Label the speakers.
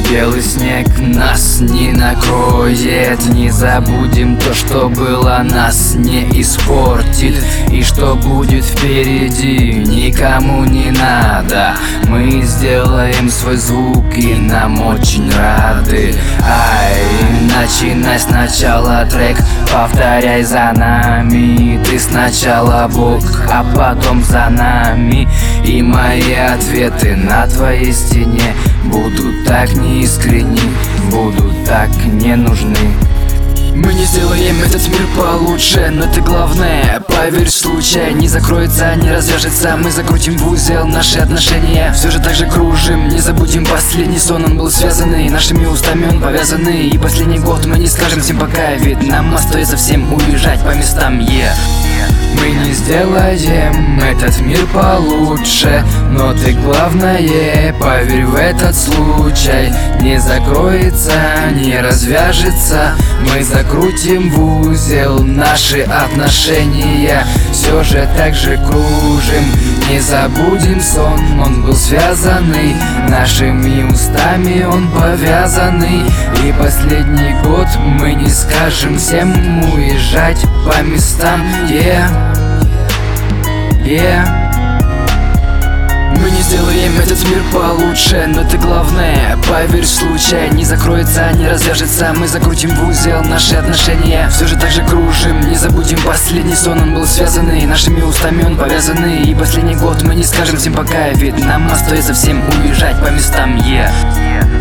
Speaker 1: белый снег нас не накроет. Не забудем то, что было, нас не испортит. И что будет впереди, никому не надо. Мы сделаем свой звук и нам очень рады. Начинай сначала трек, повторяй за нами. Ты сначала Бог, а потом за нами. И мои ответы на твоей стене будут так неискренни, будут так не нужны. Мы не сделаем этот мир получше, но ты главное, поверь, случай не закроется, не развяжется. Мы закрутим в узел наши отношения, все же так же кружим. Не забудем последний сон, он был связанный, нашими устами он повязанный. И последний год мы не скажем всем пока, ведь нам остается всем уезжать по местам, Мы не сделаем этот мир получше, но ты главное, поверь в этот случай. Не закроется, не развяжется, мы закрутим в узел наши отношения. Все же так же кружим, не забудем сон, он был связанный, нашими устами он повязанный. И последний год мы не скажем всем уезжать по местам, Мы не сделаем этот мир получше, но ты главное, поверь, случай не закроется, не развяжется, мы закрутим в узел наши отношения. Все же так же кружим, не забудем последний сон, он был связанный, нашими устами он повязанный. И последний год мы не скажем всем пока, ведь нам остается всем уезжать по местам,